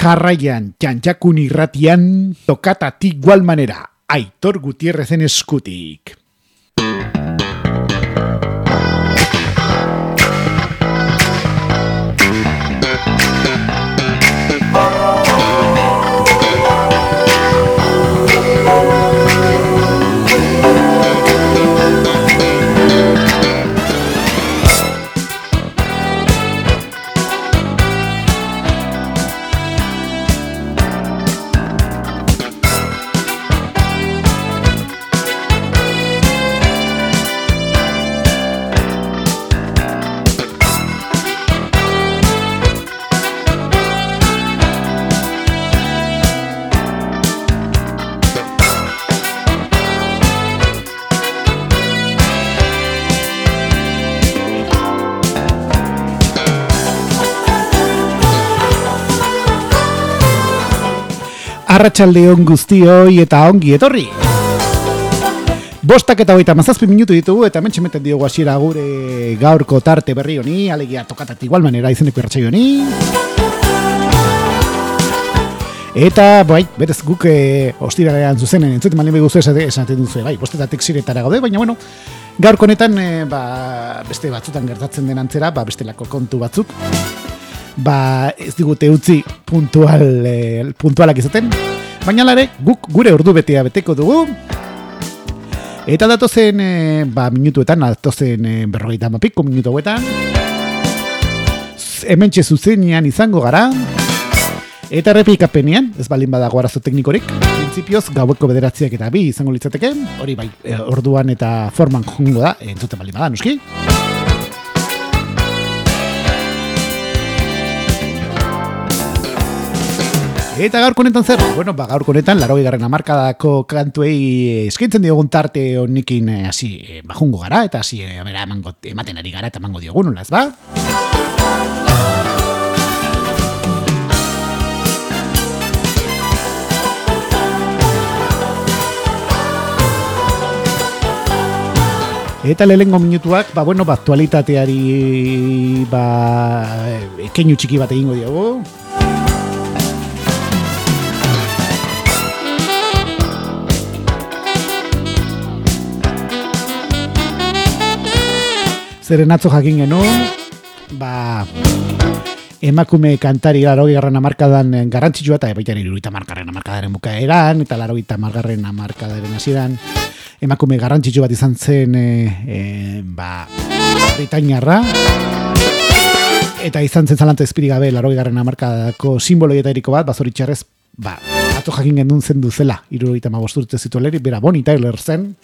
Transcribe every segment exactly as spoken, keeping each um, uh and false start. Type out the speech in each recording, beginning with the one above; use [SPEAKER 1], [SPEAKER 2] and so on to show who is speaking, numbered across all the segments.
[SPEAKER 1] Jarraian, Txantxakun irratian, tokatati igual manera, Aitor Gutierrezen eskutik. Arratsaldeon guztioi eta ongi etorri. Bostak eta hogeita hamazazpi minutu ditugu eta hemen txemeten diogu hasiera gure gaurko tarte berri honi, alegia tokatat igual manera izeneko irratsaio honi. Eta, bai, berez guk e, ostiralean zuzenen entzuten malin beguzu esaten duzu, bai, bostetatik ziretara gaude, baina bueno, gaurko honetan e, ba, beste batzutan gertatzen den antzera, ba, bestelako kontu batzuk. Ba, ez digute utzi puntual, eh, puntualak izaten, baina lare, guk gure ordu betea beteko dugu, eta datozen eh, ba, minutuetan, datozen eh, berrogeita mapiko minutu hauetan, hementxe zuzenean izango gara, eta errepikapenean, ez balin badago arazo teknikorik, printzipioz gaueko bederatziak eta bi izango litzateke, hori bai, eh, orduan eta forman jongo da, entzuten balin bada, nuski? Eta gaurko honetan zer? Bueno, ba, gaurko honetan, larogei garren hamarkadako kantuei eskaintzen diogun tarte honekin hasi e, bajungo gara, eta hasi e, emango, ematen ari gara eta emango diogun, nola ez ba? Eta lehengo minutuak, ba, bueno, ba, aktualitateari ba, keinu txiki bat egingo diogu. Zeren atzo jakin genuen, ba, emakume kantari larogei garren hamarkadan garrantzitsua eta baita hirurogeita hamargarren hamarkadaren bukaeran eta laurogeita hamargarren hamarkadaren hasieran emakume garrantzitsu bat izan zen e, e, ba, britainiarra eta izan zen zalantza ezpiri gabe larogei garren hamarkadako simboloietariko bat, bazoritxarrez, ba, atzo jakin genuen zen duzela hirurogeita hamabost urte zitueleri, bera Bonnie Tyler zen.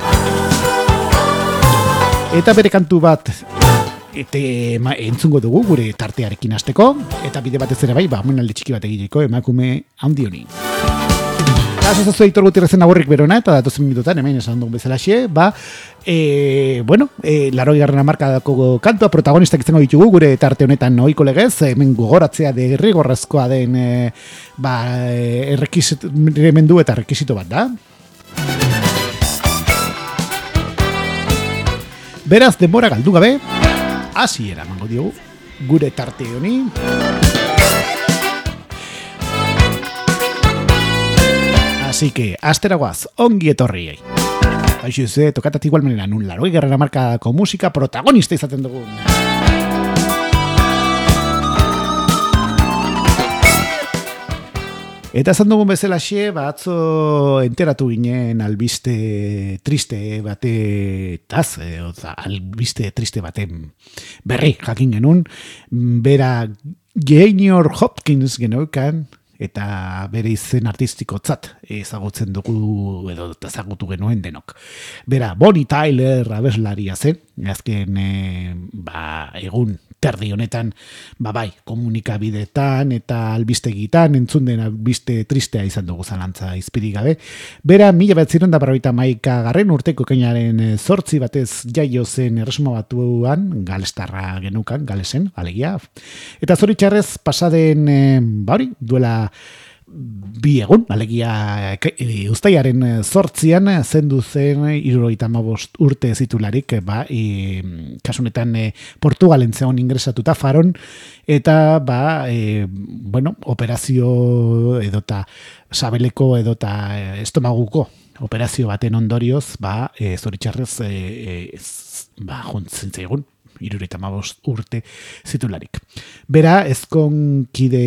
[SPEAKER 1] Eta bere kantu bat ete, ma, entzungo dugu gure tartearekin hasteko, eta bide batez ere bai, ba, omenaldi txiki bat egiteko emakume handi honi. Eta asozazu Aitor Gutierrezen agurrik berona, eta datozen minututan, hemen esan dugun bezalaxe, ba, e, bueno, e, larogei garren hamarkadako kantua protagonistak izango ditugu gure tarte honetan ohiko legez, hemen gogoratzea derrigorrezkoa den e, ba, errekizimendu eta errekizito bat da. Beraz, denbora galdu gabe, hasiera emango diogu gure tarte honi. Así que, asteragoaz, ongi etorriei. Aixo ze, tokatat igual manera, nun larogei garren hamarkadako musika protagonista izaten dugu. Eta esan dugun bezala xe, ba, atzo enteratu ginen albiste triste batetaz, e, oza, albiste triste baten berri jakin genuen, bera Junior Hopkins geneukan, eta bere izen artistikotzat ezagutzen dugu edo ezagutu genuen denok. Bera Bonnie Tyler abeslaria zen, azken e, ba, egun terdi honetan, ba bai, komunikabidetan eta albistegitan entzun den albiste tristea izan dugu zalantza izpiri gabe. Bera, mila behatziehun eta berrogeita hamaika garren urteko ekainaren zortzi batez jaio zen Erresuma Batuan, galestarra genukan, galesen, alegia. Eta zoritxarrez pasaden, ba hori, duela bi egun, alegia e, uztailaren zortzian zendu zen hirurogeita hamabost urte zitularik, ba, e, kasunetan e, Portugalen zegoen ingresatuta Faron, eta ba, e, bueno, operazio edota sabeleko edota estomaguko operazio baten ondorioz, ba, e, zoritxarrez e, e, ba, juntzen zaigun hirurogeita hamabost urte zitularik. Bera, ezkon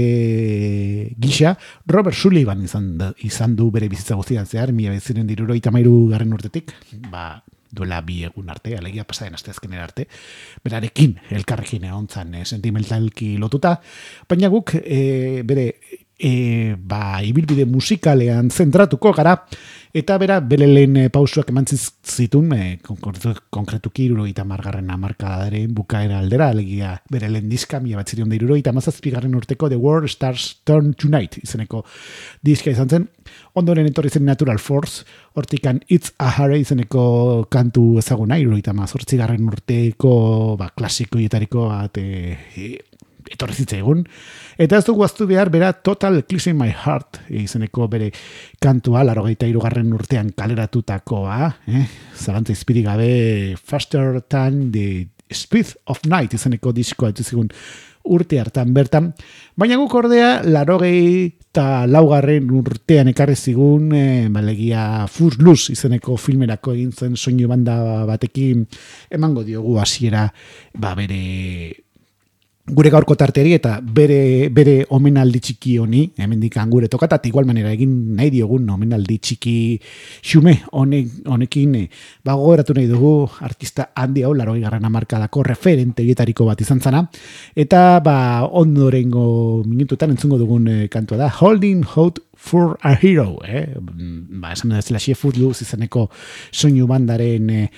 [SPEAKER 1] kide gisa, Robert Sullivan izan, da, izan du bere bizitza guztian zehar, mila beziren hirurogeita hamairu garren urtetik, ba, duela bi egun arte, alegia pasaden asteazkenera arte, berarekin elkarrekin egon zan e, sentimentalki lotuta, baina guk e, bere e, ba, ibilbide musikalean zentratuko gara, eta bera bere lehen e, pausuak eman zituen, e, konkretuki hirurogeita hamargarren hamarkadaren bukaera aldera, alegia bere lehen diska, mila batzirion da hirurogeita hamazazpigarren urteko The World Stars Turn Tonight izeneko diska izan zen. Ondoren etorri zen Natural Force, hortikan It's a Hurry izeneko kantu ezaguna, hirurogeita hamazortzigarren urteko ba, klasikoietariko bat e, e, etorri zitzaigun. Eta ez dugu aztu behar, bera Total Eclipse in My Heart izeneko bere kantua, laurogeita hirugarren urtean kaleratutakoa, eh? Zalantza izpiri gabe Faster Than the Speed of Night izeneko diskoa etzigun urte hartan bertan, baina guk ordea laurogeita laugarren urtean ekarri zigun e, balegia Footloose izeneko filmerako egin zen soinu banda batekin emango diogu hasiera ba bere gure gaurko tarteri eta bere bere omenaldi txiki honi, hemendik gure tokatat igual manera egin nahi diogun omenaldi txiki xume honek, honekin ba gogoratu nahi dugu artista handi hau laurogeigarren hamarkadako referente hietariko bat izan zana, eta ba ondorengo minututan entzungo dugun e, kantua da Holding Out for a Hero, eh? Ba esan dezela xie Footloose izeneko soinu bandaren e,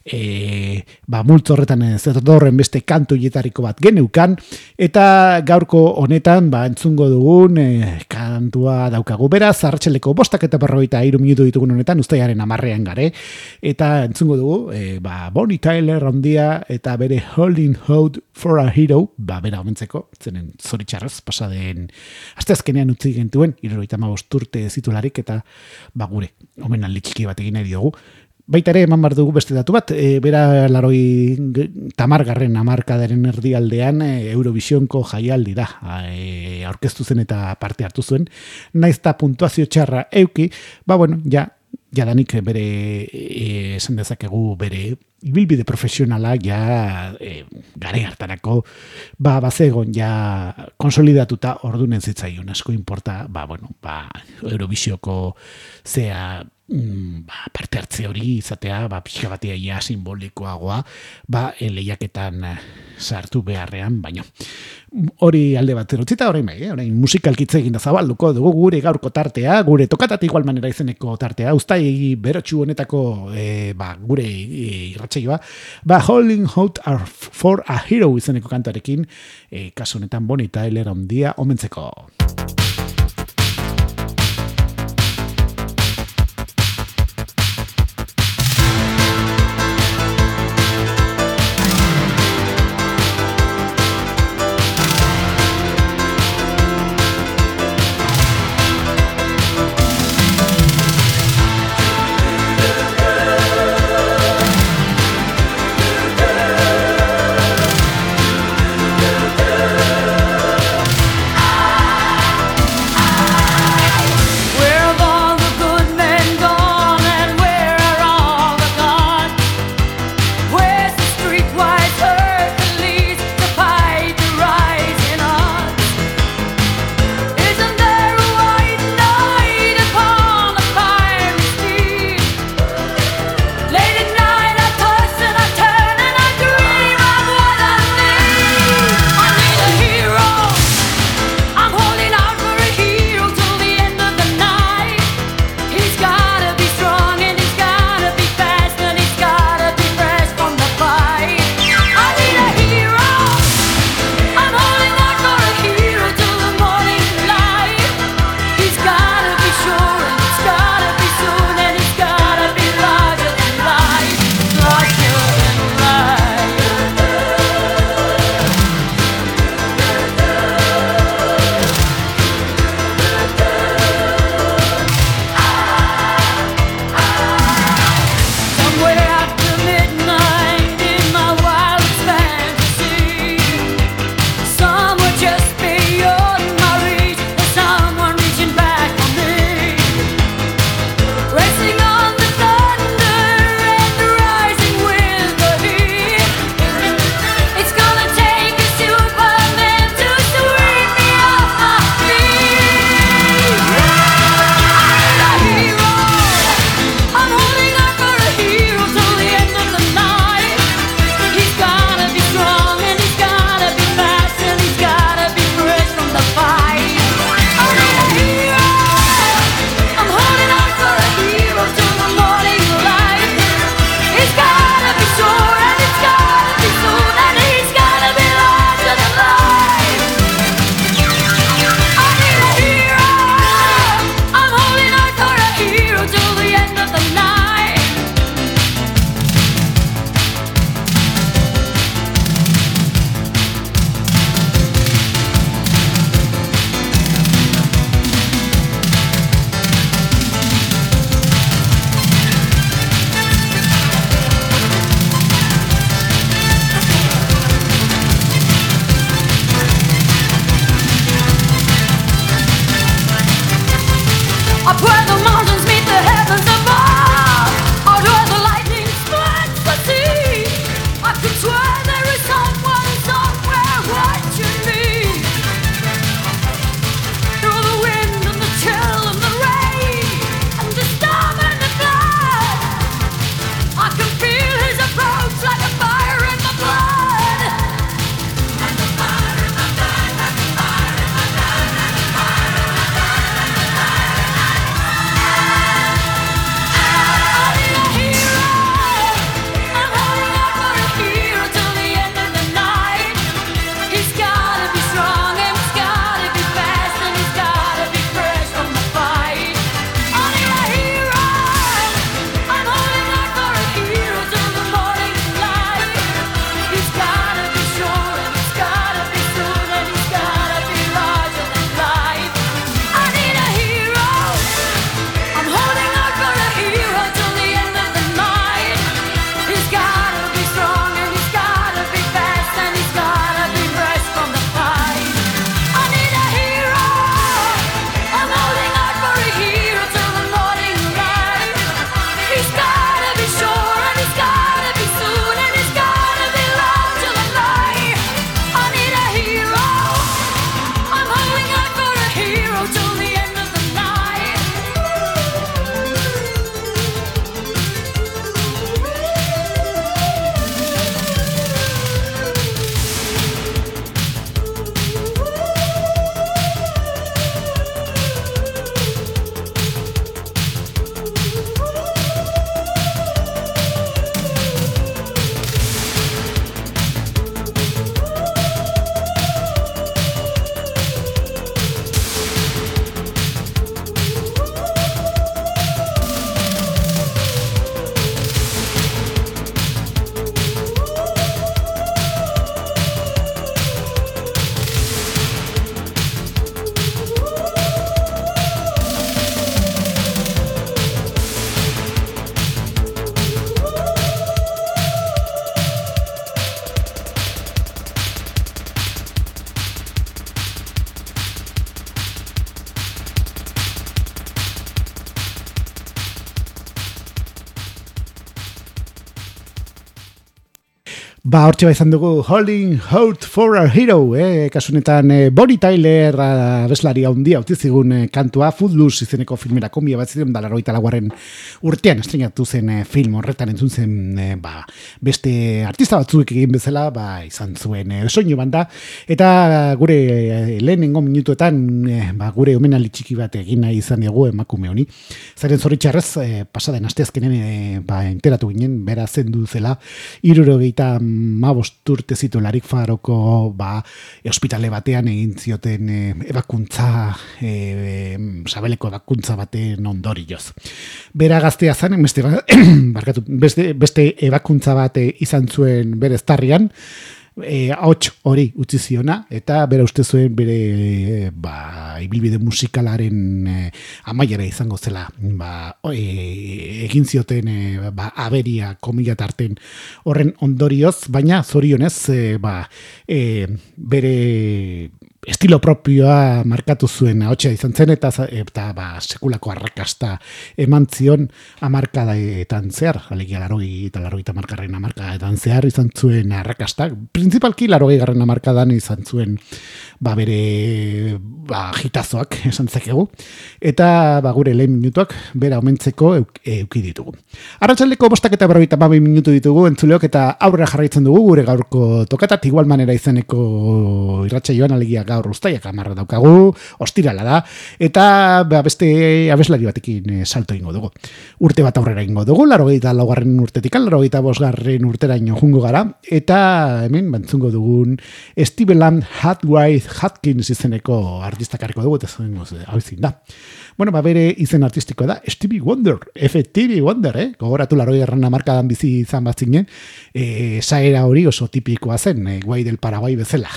[SPEAKER 1] E, ba, multzo horretan zerdorren beste kantu hietariko bat geneukan, eta gaurko honetan ba, entzungo dugun e, kantua daukagu. Beraz, arratsaleko bostak eta berrogeita hiru minutu ditugun honetan, uztailaren hamarrean gare, eta entzungo dugu e, ba, Bonnie Tyler handia eta bere Holding Out for a Hero, ba, bera omentzeko, zenen zoritxarrez, pasaden asteazkenean utzi gentuen, hirurogeita hamabost urte zitularik, eta ba, gure omenaldi txiki bat egin nahi diogu. Baita ere, eman behar dugu beste datu bat, e, bera laroi tamargarren hamarkadaren erdialdean e, Eurovisionko jaialdi da, e, aurkeztu zen eta parte hartu zuen, naiz eta puntuazio txarra euki, ba bueno, ja, jadanik bere, e, esan dezakegu bere ibilbide profesionala ja e, gare hartarako, ba, bazegon ja konsolidatuta ordunen zitzaion, asko importa, ba, bueno, ba, Eurovisioko zea, Ba, parte hartze hori izatea, ba, pixka batea ja simbolikoagoa, ba, lehiaketan sartu beharrean, baino. Hori alde bat erutzita, orain bai, eh? orain musikalkitze egin da zabalduko dugu gure gaurko tartea, gure tokatat igual manera izeneko tartea, ustai berotxu honetako e, ba, gure e, irratsaioa, ba, Holding Out for a Hero izeneko kantarekin, e, kasu honetan Bonnie Tyler handia omentzeko.
[SPEAKER 2] Ah!
[SPEAKER 1] Ba, hortxe izan dugu Holding Out for a Hero, eh? Kasunetan eh, Bonnie Tyler abeslari handia utzi zigun eh, kantua Footloose izeneko filmerako mila bat ziren dalarroita laugarren urtean estrenatu zen eh, film horretan entzun zen eh, ba, beste artista batzuek egin bezala ba, izan zuen eh, soinu banda eta gure eh, lehenengo minutuetan eh, ba, gure omenaldi txiki bat egin nahi izan dugu emakume honi. Zaren zoritxarrez eh, pasaden asteazkenen eh, ba, enteratu ginen, bera zendu zela hirurogeita mabost urte zitularik Faroko ba, ospitale batean egin zioten e, ebakuntza e, e, sabeleko ebakuntza baten ondorioz. Bera gaztea zen, beste, barkatu, beste, beste ebakuntza bat izan zuen bere eztarrian, E, ahots hori utzi ziona eta bera uste zuen bere e, ba, ibilbide musikalaren e, amaiera izango zela ba, e, egin zioten e, ba, aberia komila tarten horren ondorioz, baina zorionez e, ba, e, bere estilo propioa markatu zuen ahotsa izan zen eta, eta ba, sekulako arrakasta eman zion hamarkadaetan zehar, alegia larogei eta larogei eta markarren hamarkadaetan zehar izan zuen arrakasta, principalki larogei garren hamarkadan izan zuen ba, bere ba, jitazoak esan zakegu, eta ba, gure lehen minutuak bera omentzeko euk, euki ditugu. Arratsaldeko bostak eta berrogeita hamabi minutu ditugu entzuleok eta aurrera jarraitzen dugu gure gaurko tokatat igual manera izeneko irratsaioan alegia gaur uztaiak amarra daukagu, ostirala da, eta ba, beste abeslari batekin e, salto ingo dugu. Urte bat aurrera ingo dugu, larogeita laugarren urtetik, larogeita bosgarren urteraino jungo gara, eta hemen bantzungo dugun Steveland Hatwright Hatkins izeneko artistakareko dugu, eta zuen hau izin da. Bueno, ba, bere izen artistikoa da Stevie Wonder, F Stevie Wonder, eh? Gogoratu laroi erran amarkadan bizi izan bat zinen, e, saera hori oso tipikoa zen, e, guai del Paraguai bezala.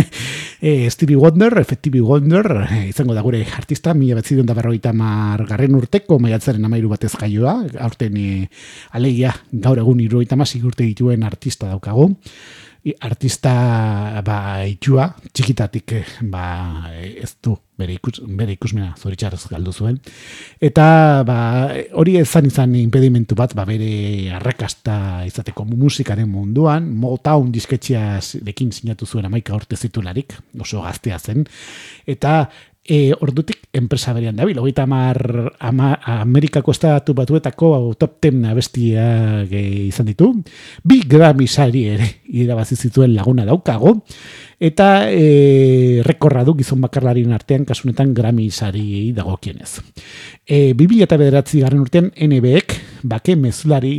[SPEAKER 1] e, Stevie Wonder, F Stevie Wonder, e, izango da gure artista, mila bat ziren da berrogeita margarren urteko, maiatzaren amairu batez jaioa, aurten e, alegia gaur egun hirurogeita hamasei urte dituen artista daukagu. Artista ba, itxua, txikitatik ba, ez du bere, ikus, bere ikusmena zoritxarrez galdu zuen. Eta ba, hori ezan izan impedimentu bat ba, bere arrakasta izateko musikaren munduan, Motown disketxearekin sinatu zuen hamaika urte zitularik, oso gaztea zen. Eta E, ordutik enpresa berean dabil, hogeita hamar ama, Amerikako estatu batuetako top ten abestiak e, izan ditu, bi Grammy sari ere irabazi zituen laguna daukago, eta e, rekorra du gizon bakarlarien artean kasunetan Grammy sariei dagokienez. E, bi mila bederatzi garren urtean N B Ek bake mezulari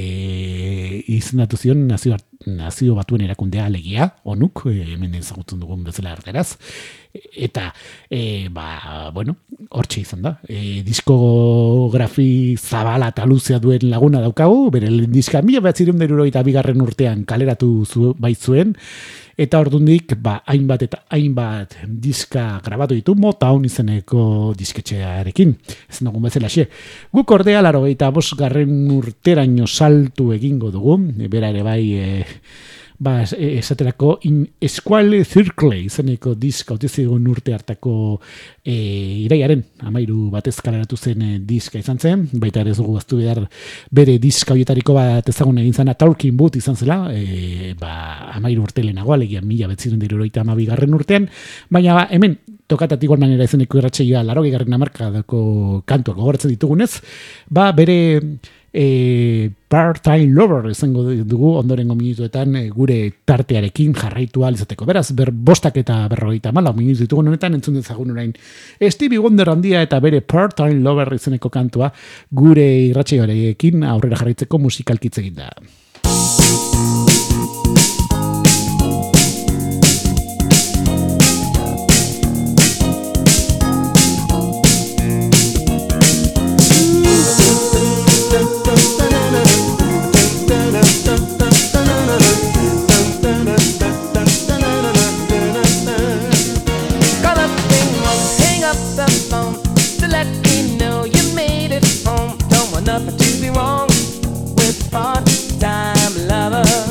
[SPEAKER 1] e, izendatu zion nazio, nazio batuen erakundea alegia, onuk, e, hemen ezagutzen dugun bezala erderaz, eta e, ba, bueno, hortxe izan da. E, diskografi zabala eta luzea duen laguna daukagu, bere diska mila behatzireun da hirurogeita bigarren urtean kaleratu zu, baitzuen, eta ordundik ba, hainbat eta hainbat diska grabatu ditu Motown izeneko disketxearekin. Ez dugun bezala xe. Guk ordea larogeita bosgarren urteraino saltu egingo dugu, bera ere bai e, ba, esaterako in Squall Circle izeneko diska otizigun urte hartako e, iraiaren amairu batez kaleratu zen e, diska izan zen, baita ere zugu gaztu behar bere diska horietariko bat ezagun egin zena Talking Boot izan zela, e, ba, amairu urte lehenago, alegia mila betziren diruroita amabigarren urtean, baina ba, hemen tokatat igual manera izeneko irratxeioa larogei garren amarkadako kantuak gogoratzen ditugunez, ba, bere E, part-time lover izango dugu ondorengo minutuetan e, gure tartearekin jarraitu ahal izateko. Beraz, ber bostak eta berrogeita malau minutu ditugun honetan entzun dezagun orain Stevie Wonder handia eta bere part-time lover izeneko kantua gure irratsaioarekin aurrera jarraitzeko musikalkitz egin da.
[SPEAKER 2] Nothing to be wrong with part-time lover.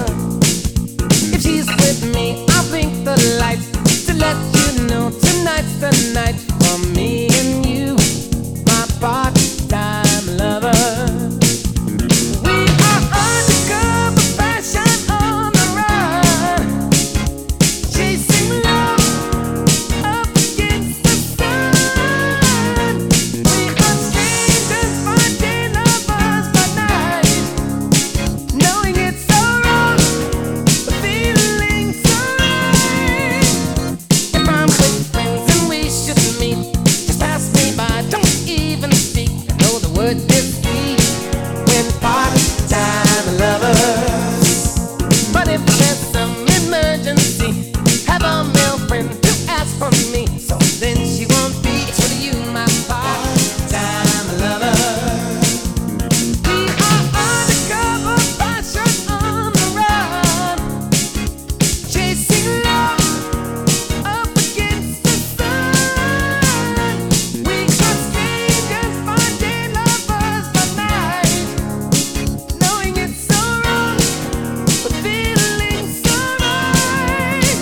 [SPEAKER 2] would this be when part-time lovers? But if there's some emergency, have a male friend to ask for me, so then she won't be with you, my part-time lover. We are undercover fashion on the run, chasing love up against the sun. We are strangers by day, lovers by night, knowing it's so wrong, but feeling so right.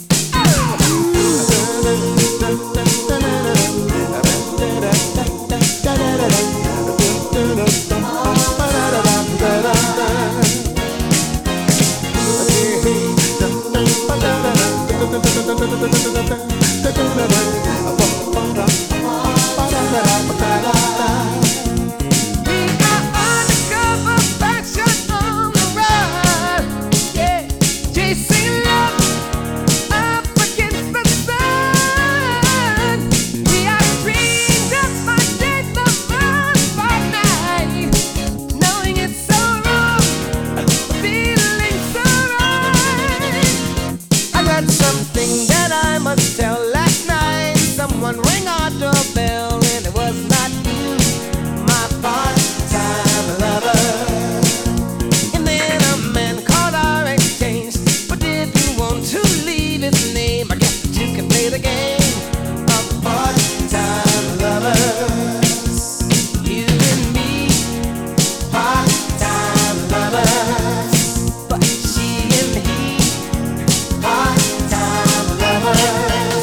[SPEAKER 2] We are undercover fashion on the run, yeah, chasing love up against the sun. We are strangers by day, lovers by night, knowing it's so wrong, but feeling so right. I got something that I must tell. Last night someone rang our doorbell and it was not you, my part-time lover. And then a man called our exchange, but did you want to leave his name? I guess that you can play the game of part-time lovers. You and me, part-time lovers, but she and he, part-time lovers.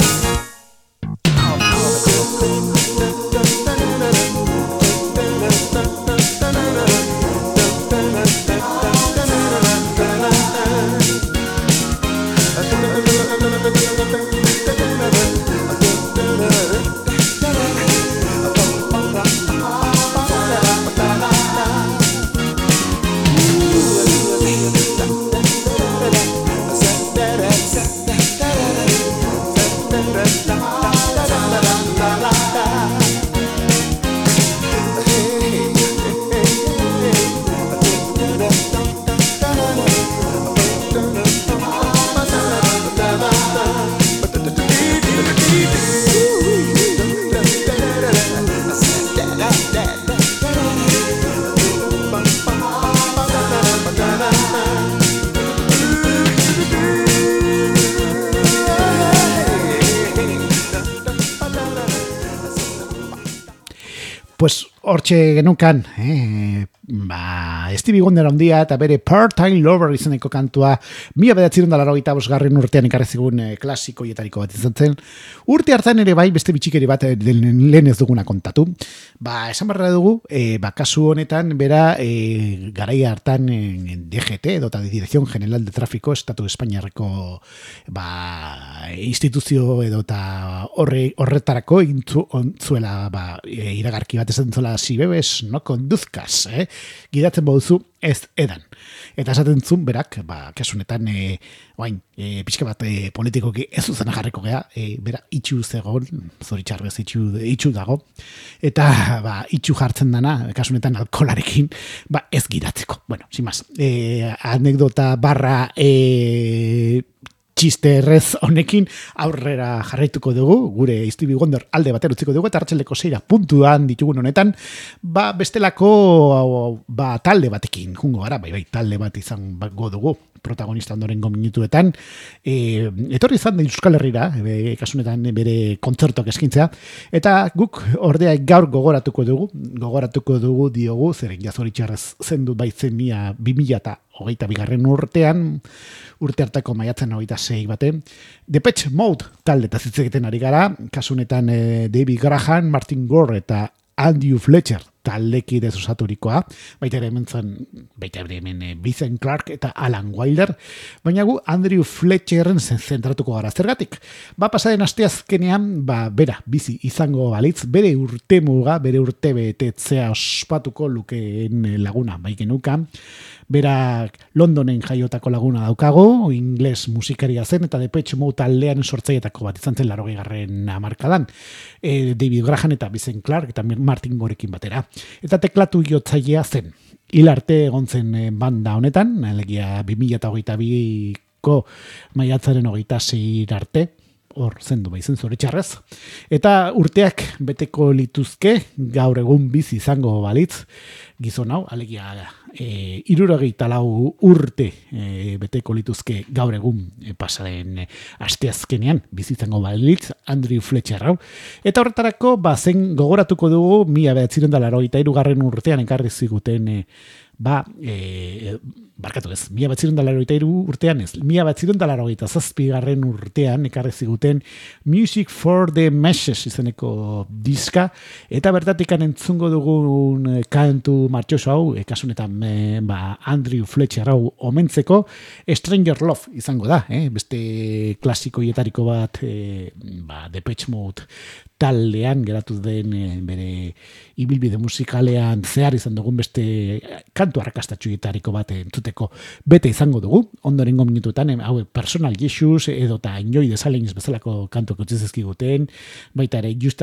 [SPEAKER 1] Pues hortxe genukan, eh? Ba, Stevie Wonder handia eta bere Part-Time Lover izeneko kantua mila bederatzirun da laurogeita bosgarren urtean ekarri zigun eh, klasikoietariko bat izan zen. Urte hartan ere bai beste bitxikeri bat eh, lehen ez duguna kontatu. Ba, esan barra dugu, eh, ba, kasu honetan bera eh, garaia hartan eh, D G T edota Dirección General de Tráfico Estatu Espainiarreko ba, instituzio edota horre, horretarako intzu, ontzuela ba, e, iragarki bat esaten zuela si bebes no conduzcas, eh? Gidatzen baduzu ez edan. Eta esaten zuen berak, ba, kasunetan e, oain, e, pixka bat e, politikoki ez uzena jarriko gea, e, bera itxu zegoen, zoritxarrez itxu, itxu dago, eta ba, itxu jartzen dana, kasunetan alkolarekin, ba, ez gidatzeko. Bueno, sin más, e, anekdota barra e, txiste errez honekin aurrera jarraituko dugu, gure Stevie Wonder alde batera utziko dugu, eta hartxeleko zeira puntuan ditugun honetan, ba bestelako ba, talde batekin, jungo gara, bai bai talde bat izango dugu, protagonista ondorengo minutuetan, e, etorri izan da Euskal Herrira, e, kasunetan bere kontzertuak eskintzea, eta guk ordea gaur gogoratuko dugu, gogoratuko dugu diogu, zeren jazoritxarrez zendu baitzen mila, bi mila eta hogeita bigarren urtean, urte hartako maiatzen hogeita sei baten, Depeche Mode talde eta zitzegiten ari gara, kasunetan eh, David Graham, Martin Gore eta Andrew Fletcher taldekidez osaturikoa, baita ere hemen zen, baita ere hemen e, Vincent Clark eta Alan Wilder, baina gu Andrew Fletcherren zentratuko gara zergatik. Ba, pasaden asteazkenean, ba, bera, bizi izango balitz, bere urte muga, bere urte betetzea ospatuko lukeen laguna, bai genuka, Berak Londonen jaiotako laguna daukago, ingles musikaria zen, eta Depeche Mode taldean sortzailetako bat izan zen laurogei garren hamarkadan. E, David Graham eta Vincent Clarke eta Martin Gorekin batera. Eta teklatu jotzailea zen. Hil arte egon zen banda honetan, alegia bi mila hogeita biko maiatzaren hogeita sei arte, hor zendu baizen zoritxarrez. Eta urteak beteko lituzke, gaur egun bizi izango balitz, gizon hau, alegia e, irurogeita lau urte e, beteko lituzke gaur egun e, pasaren e, asteazkenean bizi izango balitz, Andrew Fletcher hau. Eta horretarako, ba, zen gogoratuko dugu, mila bederatzirehun eta laurogeita hirugarren urtean ekarri ziguten e, ba, e, barkatu ez, mila bederatzirehun eta laurogeita hiru urtean ez, mila bederatzirehun eta laurogeita zazpigarren urtean ekarri ziguten Music for the Masses izeneko diska, eta bertatikan entzungo dugun kantu martxoso hau, e, kasunetan e, ba, Andrew Fletcher hau omentzeko, Stranger Love izango da, eh? Beste klasikoietariko bat, e, ba, Depeche Mode taldean geratu den e, bere ibilbide musikalean zehar izan dugun beste kantu arrakastatxuetariko bat entzuteko bete izango dugu, ondorengo minutuetan, hau Personal Jesus edo eta Enjoy the Silence bezalako kantuak utzi zizkiguten, baita ere Just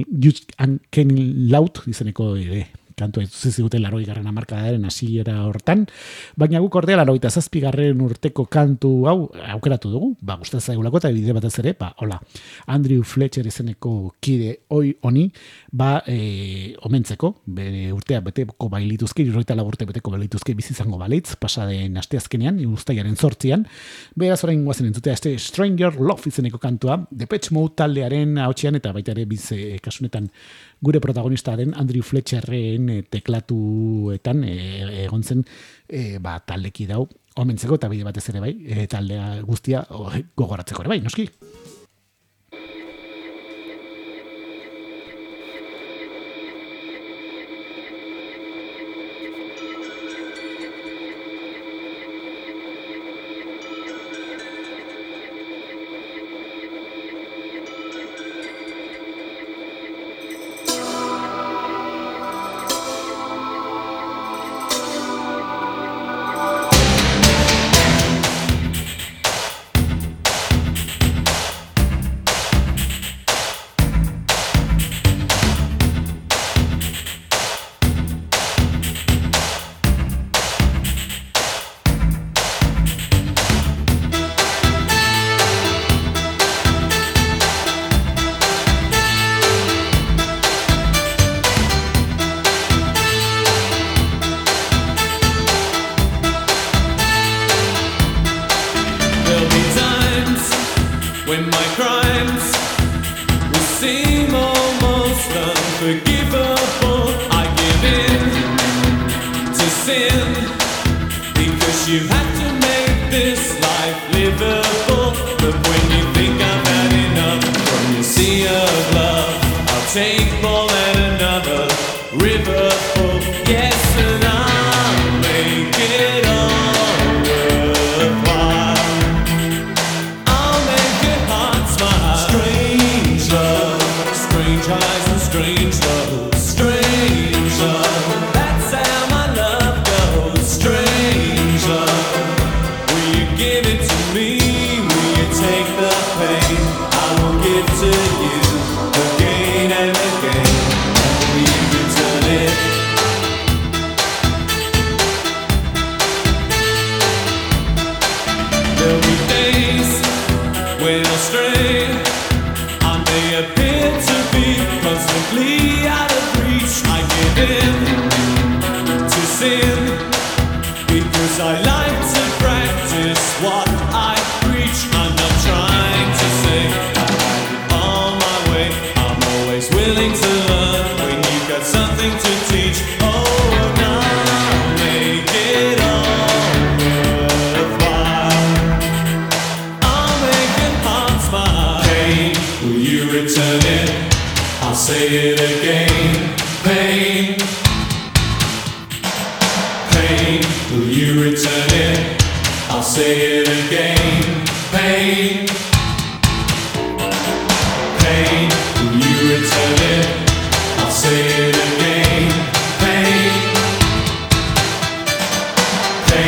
[SPEAKER 1] Uncanny Laut izeneko ere kantua utzi ziguten laurogei garren hamarkadaren hasiera hortan, baina guk ordea laurogeita zazpigarren urteko kantu hau aukeratu dugu, ba gustatzen zaigulako eta bide batez ere, ba hola, Andrew Fletcher izeneko kide hoi honi, ba e, omentzeko, bere urtea beteko bailituzke, hirurogeita lau urte beteko bailituzke bizi izango balitz, pasaden asteazkenean, uztailaren zortzian, beraz orain guazen entzutea este Stranger Love izeneko kantua, Depeche Mode taldearen ahotsean eta baita ere biz e, kasunetan gure protagonistaren Andrew Fletcherren e, teklatuetan e, egon zen e, ba, taldeki dau omentzeko eta bide batez ere bai, e, taldea guztia o, gogoratzeko ere bai, noski.
[SPEAKER 3] Pain,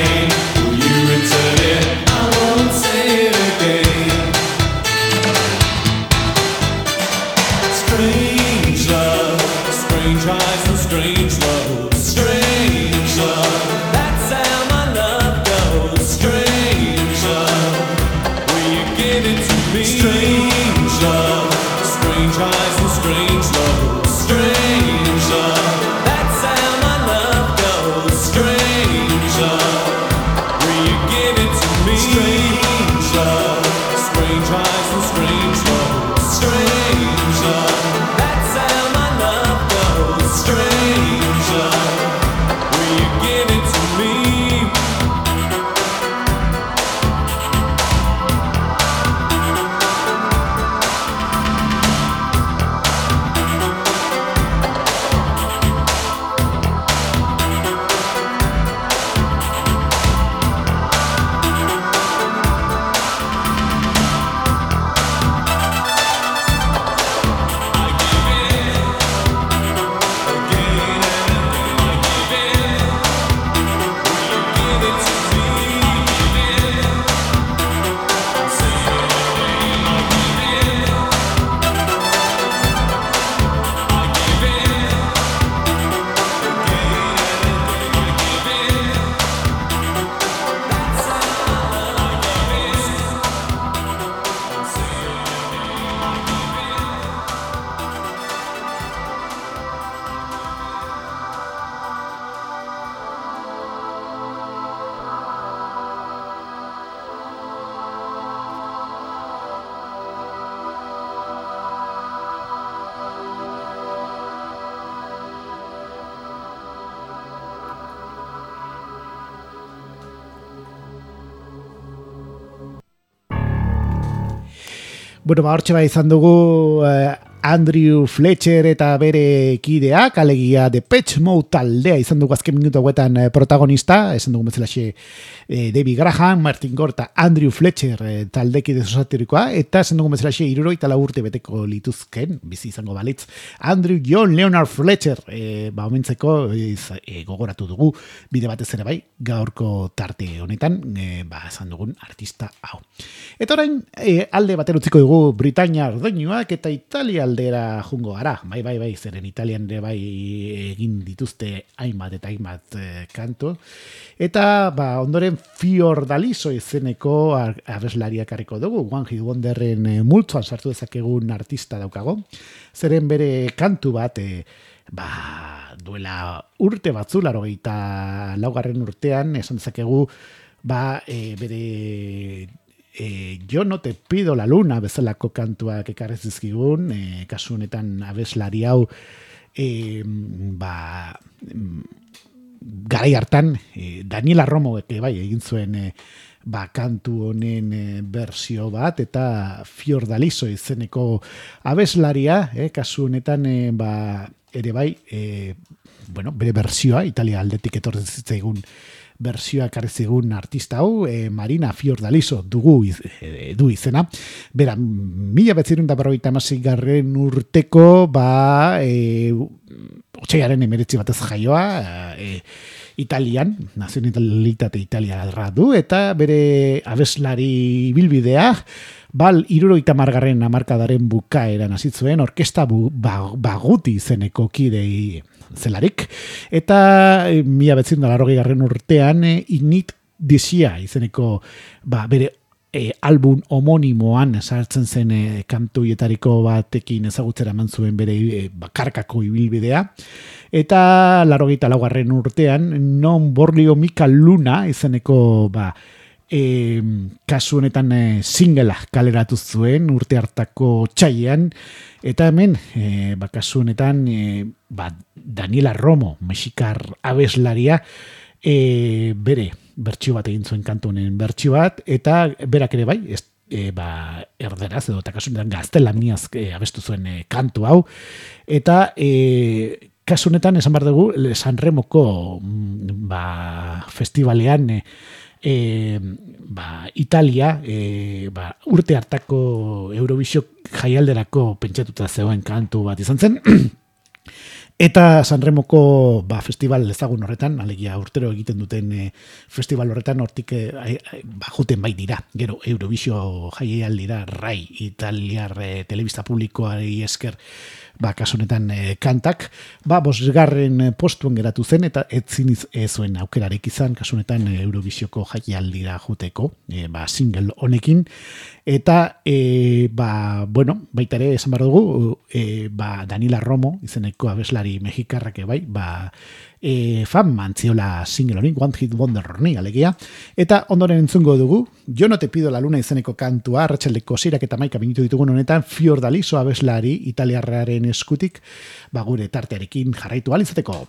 [SPEAKER 1] Bueno, ba, hortxe bai izan dugu eh, Andrew Fletcher eta bere kideak, alegia Depeche Mode taldea izan dugu azken minutu hauetan eh, protagonista, esan dugu bezalaxe eh, David Graham, Martin Gore eta Andrew Fletcher eh, taldekide sosatirikoa, eta esan dugu bezalaxe hirurogeita lau urte beteko lituzken, bizi izango balitz, Andrew John Leonard Fletcher, eh, ba, omentzeko iz, eh, gogoratu dugu, bide batez ere bai, gaurko tarte honetan, eh, ba, esan dugun artista hau. Eta orain, eh, alde baten utziko dugu Britainia ordoinuak eta Italia aldera jungo gara. Bai, bai, bai, zeren Italian ere bai egin dituzte hainbat eta hainbat eh, kantu. Eta ba, ondoren Fiordaliso izeneko abeslariak harriko dugu. One Hit Wonderren eh, multzoan sartu dezakegun artista daukago. Zeren bere kantu bat eh, ba, duela urte batzu, laurogeita laugarren urtean, esan dezakegu ba, eh, bere... E, yo no te pido la luna bezalako kantuak ekarri zizkigun, e, kasu honetan abeslari hau e, ba, garai hartan e, Daniela Romo eke, bai, egin zuen e, ba, kantu honen e, bersio bat, eta Fiordaliso izeneko abeslaria, e, kasu honetan e, ba, ere bai, e, bueno, bere bersioa, Italia aldetik etorri zitzaigun bersioa ekarri zigun artista hau, eh, Marina Fiordaliso dugu iz, eh, du izena. Bera, mila betzirun da berrogeita hamasei garren urteko, ba, eh, otxaiaren emeretzi batez jaioa, eh, Italian, nazionalitate italiarra du, eta bere abeslari bilbidea, bal, hirurogeita hamargarren hamarkadaren bukaeran hasi zuen, orkesta bu, ba, baguti izeneko kidei zelarik, eta e, mila betzirun da larrogei garren urtean e, Ignit Disia izeneko ba, bere e, album homonimoan sartzen zen e, kantuietariko batekin ezagutzera eman zuen bere e, bakarkako ibilbidea, eta larrogeita laugarren urtean Non Borlio Mika Luna izeneko ba, e, kasu honetan e, singela kaleratu zuen urte hartako txailean, eta hemen e, ba, kasu honetan e, ba, Daniela Romo, mexikar abeslaria, e, bere bertsio bat egin zuen kantu honen bertsio bat, eta berak ere bai, ez, e, ba, erderaz edo eta kasu honetan gaztelaniaz e, abestu zuen e, kantu hau, eta e, kasu honetan esan behar dugu Sanremoko ba, festivalean e, E, ba, Italia e, ba, urte hartako Eurovisio jaialderako pentsatuta zegoen kantu bat izan zen, eta Sanremoko ba, festival ezagun horretan, alegia urtero egiten duten e, festival horretan hortik e, e, ba, juten bai dira, gero Eurovisio jaialdira rai italiar e, telebista publikoari esker ba, kasu honetan e, kantak, ba, bosgarren postuan geratu zen, eta etzin ez zuen aukerarik izan, kasu honetan e, Eurovisioko jaialdira juteko, e, ba, single honekin, eta, e, ba, bueno, baita ere, esan behar dugu, e, ba, Daniela Romo, izeneko abeslari mexikarrak bai, ba, e, fan mantziola single honi, One Hit Wonder honi, alegia, eta ondoren entzungo dugu, Jo no te pido la luna izeneko kantua, arratsaldeko seirak eta hamaika minutu ditugun honetan, Fiordaliso abeslari italiarraren eskutik, ba, gure tartearekin jarraitu ahal izateko.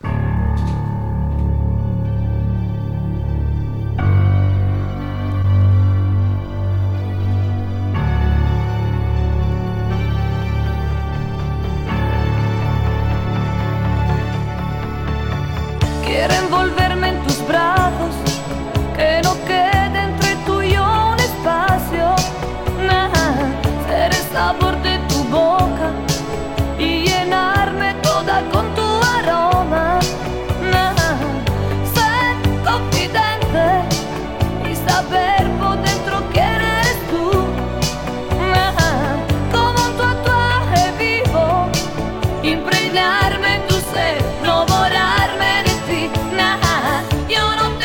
[SPEAKER 3] Quiero envolverme en tus brazos, que no quede entre tú y yo un espacio, nah, ser el sabor de tu boca y llenarme toda con tu aroma, nah, ser confidente y saber por dentro quién eres tú, nah, como un tatuaje vivo, impregnarme en tu ser, no borrarme de ti, nah, yo no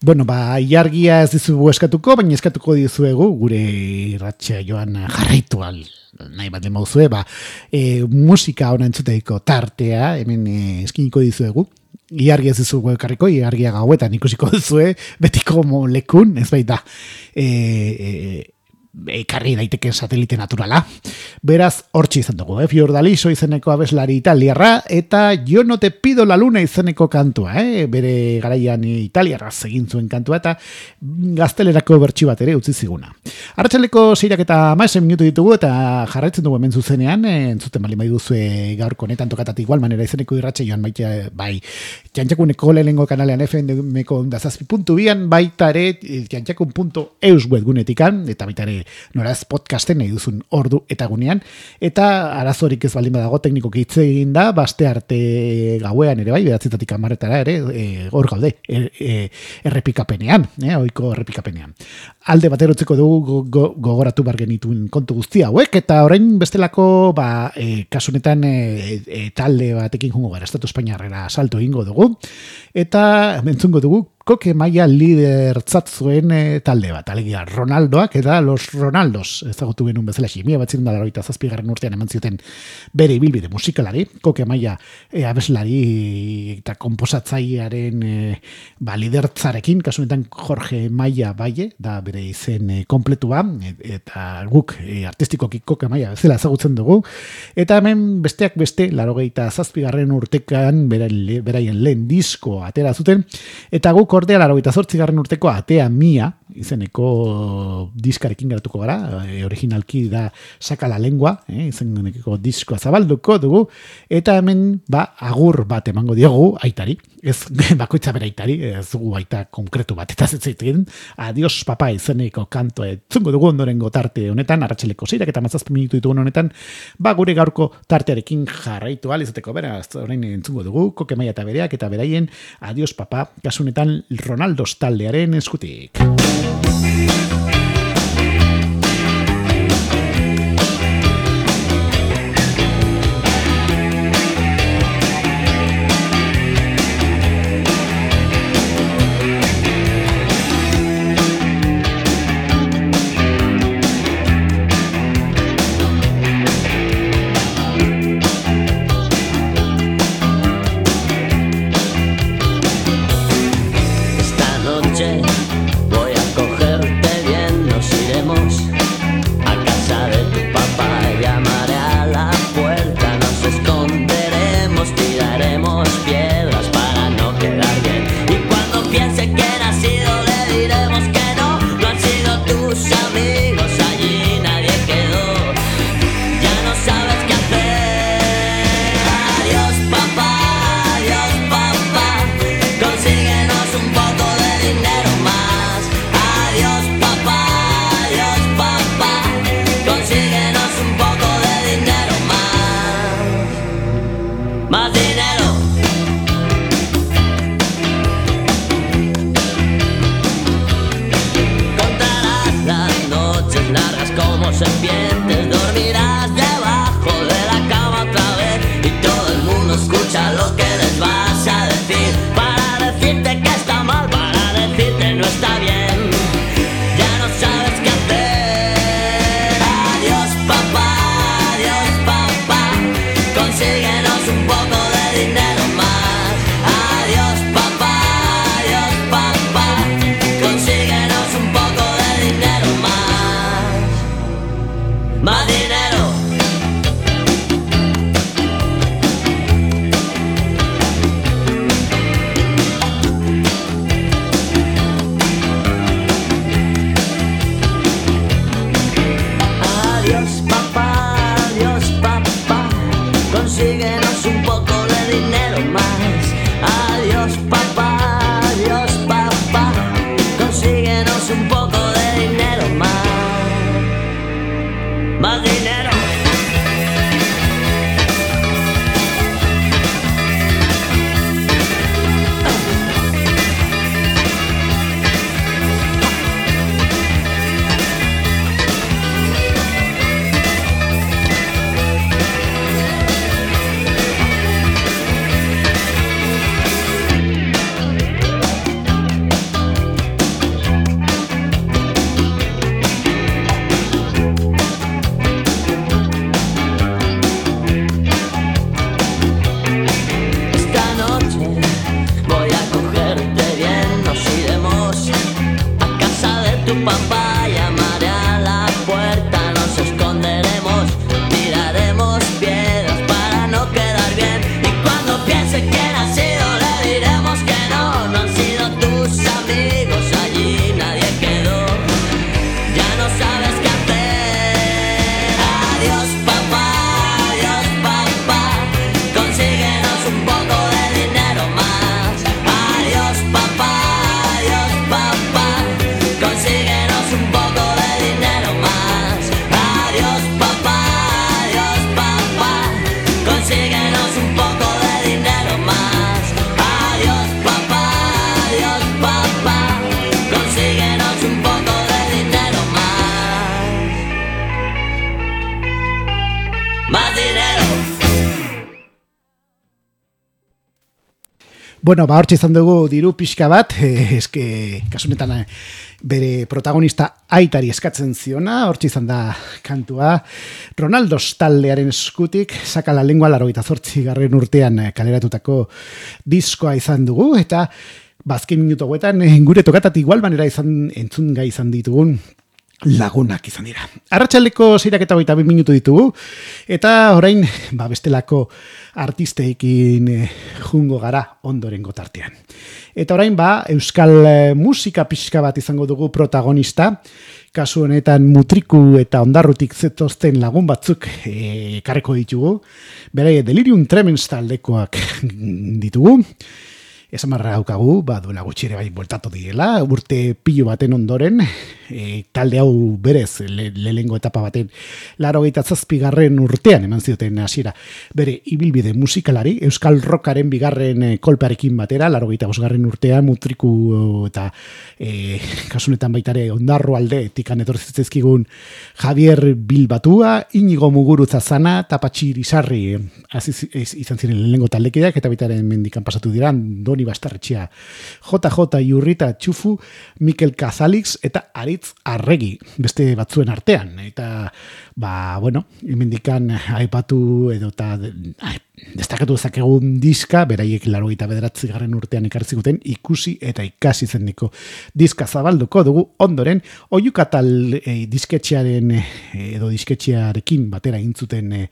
[SPEAKER 1] Bueno, ba, ilargia ez dizugu eskatuko, baina eskatuko dizuegu gure irratxa joan jarraitu al nahi bat lemauzue, ba, e, musika ona entzuteiko tartea, hemen e, eskiniko dizuegu. Iargi ez dizugu ekarriko, iargia gauetan ikusiko duzue, betiko lekun, ez baita, e, e, ekarri daiteke satelite naturala. Beraz, hortxe izan dugu, eh? Fiordaliso izeneko abeslari italiarra, eta Jo no te pido la luna izeneko kantua, eh? Bere garaian italiarra egin zuen kantua, eta gaztelerako bertsi bat ere utzi ziguna. Arratsaleko seirak eta hamaika minutu ditugu, eta jarraitzen dugu hemen zuzenean, eh, entzuten bali bai duzue gaurko honetan tokatatik igual manera izeneko irratxe joan baita, bai, Txantxakuneko lehenengo kanalean F M-ko dazazpi puntu bian, baita ere txantxakun puntu eus webgunetikan, eta baita ere noraz podcasten nahi duzun ordu eta gunean, eta arazorik ez baldin badago teknikoki hitz egin da, baste arte gauean ere bai, bederatzietatik hamarretara ere, e, hor gaude, e, e, errepikapenean, e, oiko errepikapenean. Alde batero utziko dugu go, go, gogoratu bar genituen kontu guztia hauek, eta orain bestelako, ba, e, kasunetan e, e, talde batekin jungo gara, Estatu Espainiarrera salto egingo dugu, eta entzungo dugu koke maia lidertzat zuen e, talde bat, alegia Ronaldoak eta los Ronaldos ezagutu genuen bezala ximia bat ziren da laroita zazpigarren urtean eman zioten bere ibilbide musikalari, koke maia e, abeslari eta komposatzailearen e, ba, lidertzarekin, kasunetan Jorge Maia Baie, da bere izen e, kompletua, e, eta guk e, artistikoki koke maia bezala ezagutzen dugu, eta hemen besteak beste, larogeita zazpigarren urtekan beraien, beraien lehen disko atera zuten, eta guk ordea larogeita zortzigarren urteko Atea Mia izeneko diskarekin geratuko gara, e, originalki da Saka la Lengua, e, izeneko diskoa zabalduko dugu, eta hemen ba, agur bat emango diogu aitari, ez bakoitza bera aitari, ez dugu aita konkretu bat, eta zetzaitzen, adios papa izeneko kantoa etzungo dugu ondorengo tarte honetan, arratsaleko seirak eta mazazpi minutu ditugun honetan, ba gure gaurko tartearekin jarraitu ahal izateko, beraz, orain entzungo dugu, koke maia eta bereak eta beraien adios papa, kasunetan Ronaldos taldearen eskutik.
[SPEAKER 4] Voy
[SPEAKER 1] Bueno, ba, hortxe izan dugu diru pixka bat, eh, eske, kasunetan eh, bere protagonista aitari eskatzen ziona, hortxe izan da kantua, Ronaldos taldearen eskutik, saka la lengua laurogeita zortzi garren urtean eh, kaleratutako diskoa izan dugu, eta bazken minutu hauetan, eh, gure tokatatik igual manera izan, entzun gai izan ditugun, lagunak izan dira. Arratsaldeko seirak eta hogeita bi minutu ditugu, eta orain ba, bestelako artisteekin eh, jungo gara ondorengo tartean. Eta orain ba, euskal eh, musika pixka bat izango dugu protagonista, kasu honetan Mutriku eta Ondarrutik zetozten lagun batzuk eh, ekarriko ditugu, bere Delirium Tremens taldekoak ditugu, esan marra daukagu, ba, duela gutxi ere bai bueltatu direla, urte pilo baten ondoren, e, talde hau berez, le, lehengo etapa baten, laurogeita zazpigarren urtean eman zioten hasiera bere ibilbide musikalari, euskal rockaren bigarren e, kolpearekin batera, laurogeita bosgarren urtean, Mutriku eta e, kasunetan baitare Ondarru alde, tikan etorri zitzaizkigun Javier Bilbatua, Inigo Muguruza Zana, eta Patxi Irizarri, aziz, izan ziren lehengo taldekideak, eta baitaren mendikan pasatu dira, Doni Bastarretxea, J J Iurrita Txufu, Mikel Kazalix eta Aritz Arregi, beste batzuen artean. Eta, ba, bueno, mendikan aipatu edo eta destakatu dezakegun diska, beraiek laurogeita bederatzi garren urtean ekarri ziguten ikusi eta ikasi zeniko diska zabalduko dugu ondoren, Oiukatal e, disketxearen e, edo disketxearekin batera intzuten e,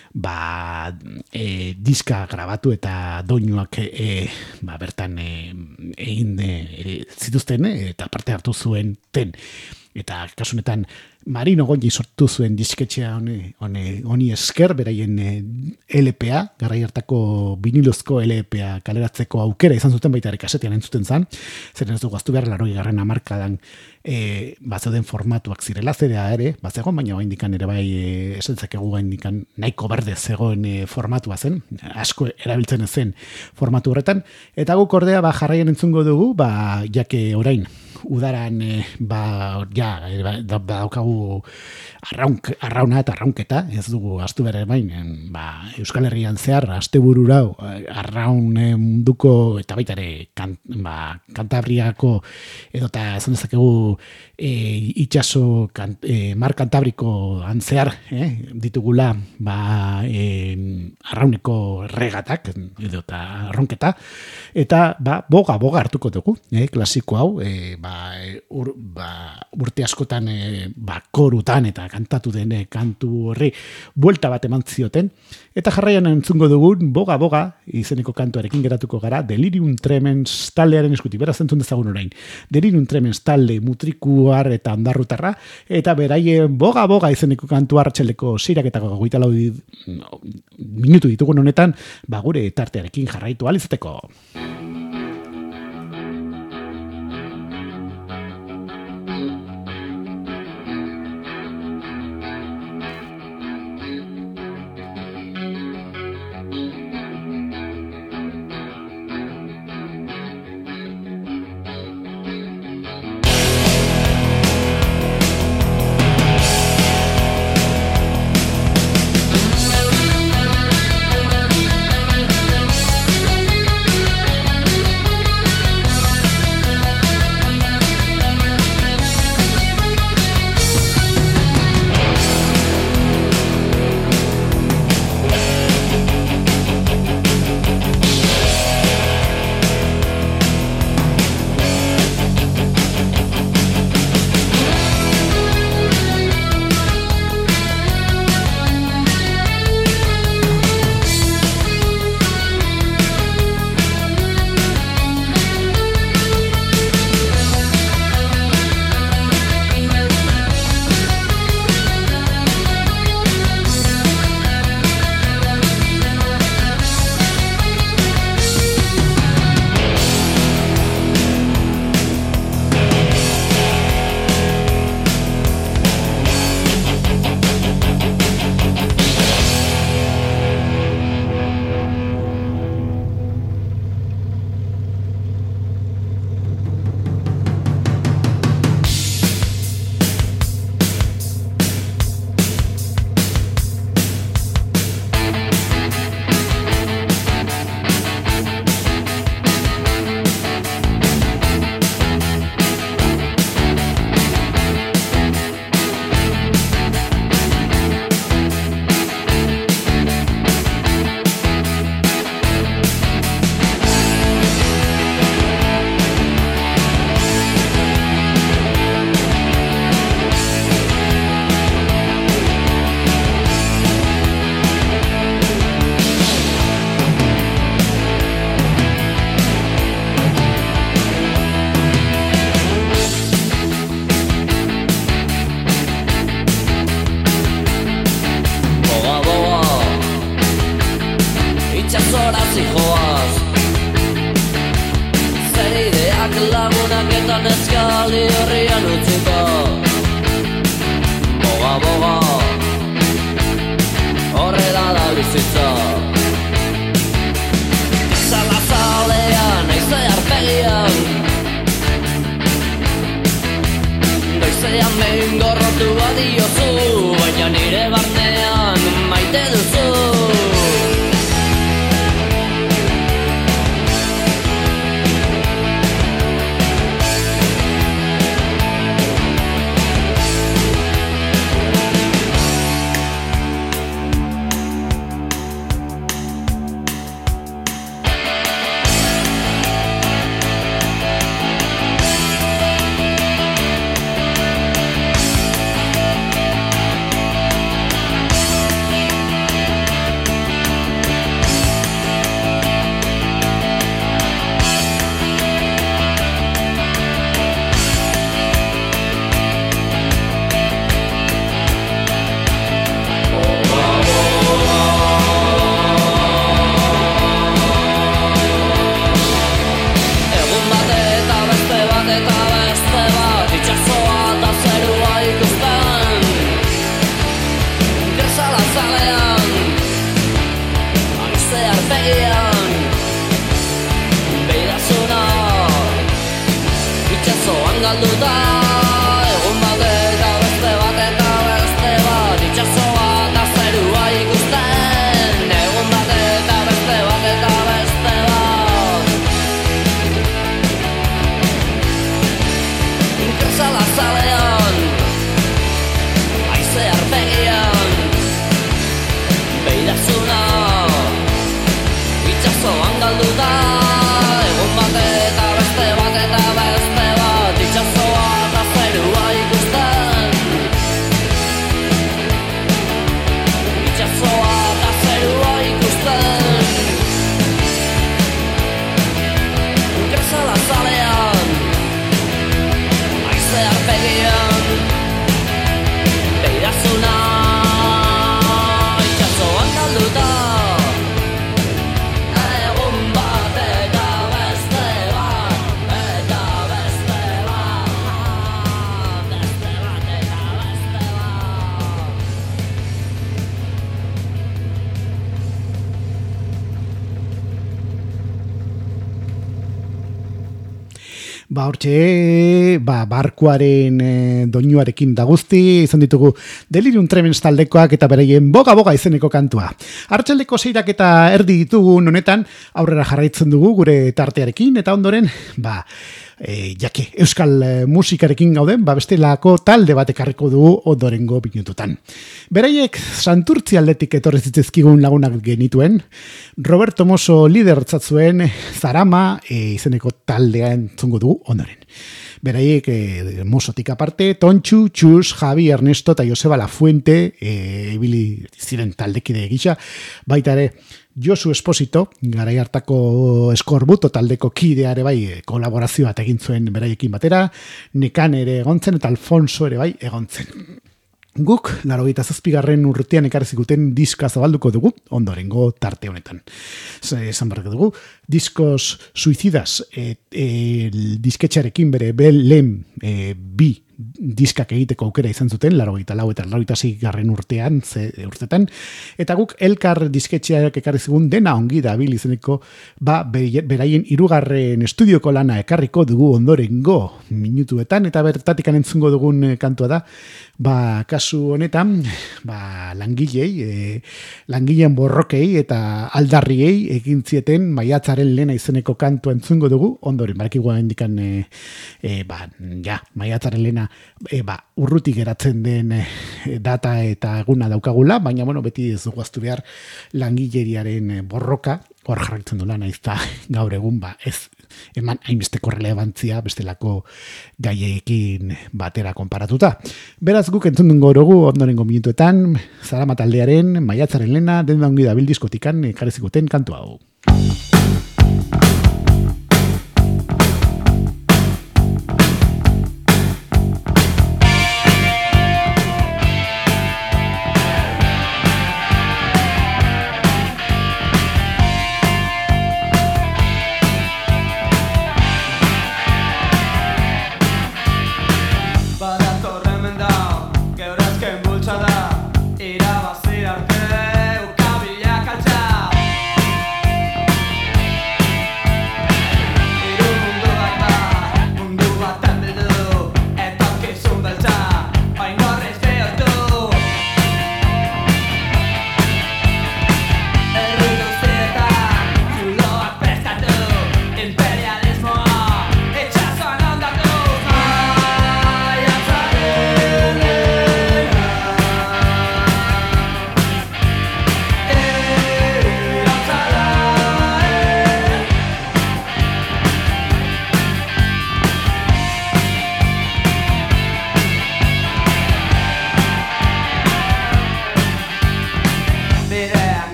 [SPEAKER 1] ba, e, diska grabatu eta doinuak e, ba, bertan e, egin e, zituzten e, eta parte hartu zuen ten. Eta kasunetan Marino Gonji sortu zuen disketxea honi, honi, honi esker, beraien L P A, garai hartako vinilozko L P A kaleratzeko aukera izan zuten baita ere kasetean entzuten zan, zeren ez dugu aztu behar laroi garren amarkadan e, bazeuden formatuak zirela, zera ere, bazegoen, baina indikan ere bai e, esentzakegu indikan nahiko berde zegoen e, formatua zen, asko erabiltzen zen formatu horretan, eta guk ordea ba, jarraian entzungo dugu, ba, jake orain, udaran e, ba, ja, e, ba, daukagu arraunk, arrauna eta arraunketa, ez dugu astu bere bain, ba, Euskal Herrian zehar, asteburura arraun munduko eta baita ere kan, ba, Kantabriako edota esan dezakegu e, itxaso kan, e, mar Kantabriko antzear eh, ditugula ba, e, arrauneko regatak edota arraunketa, eta ba, boga boga hartuko dugu, eh, klasiko hau, e, ba, ur, ba, urte askotan e, ba, korutan eta kantatu den kantu horri buelta bat eman zioten, eta jarraian entzungo dugun boga boga izeneko kantuarekin geratuko gara Delirium Tremens taldearen eskuti, beraz entzun dezagun orain Delirium Tremens talde Mutrikuar eta Ondarrutarra, eta beraien boga boga izeneko kantua arratsaleko seirak eta hogeita lau minutu ditugun honetan, ba gure tartearekin jarraitu ahal izateko.
[SPEAKER 2] Thank
[SPEAKER 4] zaldi herrian utziko boga boga horrela da bizitza zala zalean aize arpegian goizean behin gorrotu badiozu baina nire barnean maite duzu galduta egun bat eta beste bat eta beste bat itxasoa eta zerua ikusten egun bat eta beste bat eta beste bat inkresala zalean aize arpegian beidazuna itxasoan galduta egun bat eta beste bat eta beste bat itxasoa eta zerua ikusten itxasoa eta zerua ikusten inkresala zalean aize arpegian beidazuna itxasoan galduta
[SPEAKER 1] Ba, hortxe, ba, barkuaren e, doinuarekin da guzti, izan ditugu Delirium Tremens taldekoak eta beraien boga-boga izeneko kantua. Arratsaldeko seirak eta erdi ditugu honetan aurrera jarraitzen dugu gure tartearekin, eta ondoren, ba, e, jake, euskal e, musikarekin gauden, ba, bestelako talde bat ekarriko dugu ondorengo minututan. Beraiek Santurtzi aldetik etorri zitzizkigun lagunak genituen, Roberto Mosso lidertzat zuen Zarama e, izeneko taldea entzungo dugu ondoren. Beraiek e, Mosotik aparte, Tontxu, Txus, Javi, Ernesto eta Joseba Lafuente e, ibili ziren taldekide gisa, baita ere Josu Esposito, garai hartako Eskorbuto taldeko kideare bai kolaborazio bat egin zuen beraiekin batera, Nekan ere egontzen eta Alfonso ere bai egontzen. Guk, laurogeita zazpigarren urtean ekarri ziguten diska zabalduko dugu, ondorengo tarte honetan. Esan barreko dugu, Diskos Suicidas, e, e, disketxarekin bere belen e, bi diskak egiteko aukera izan zuten, laurogeita lau eta laurogeita seigarren urtean, ze, urtetan, eta guk elkar disketxeak ekarri zigun dena ongi da bil izeneko, ba, beraien hirugarren estudioko lana ekarriko dugu ondorengo minutuetan, eta bertatik entzungo dugun kantua da, ba, kasu honetan, ba, langilei, e, langileen borrokei eta aldarriei egin zieten maiatzaren lehena izeneko kantua entzungo dugu, ondoren, barakigua indikan, e, e, ba, ja, maiatzaren lehena E, ba, urrutik geratzen den e, data eta eguna daukagula, baina bueno, beti ez dugu aztu behar langileriaren e, borroka, hor jarraitzen du lan aizta gaur egun, ba, ez eman hainbesteko relevantzia bestelako gaiekin batera konparatuta. Beraz guk entzun dugu dugu ondorengo minutuetan, Zarama taldearen maiatzaren lehena, den da ongi dabil diskotikan ekarri ziguten kantu hau.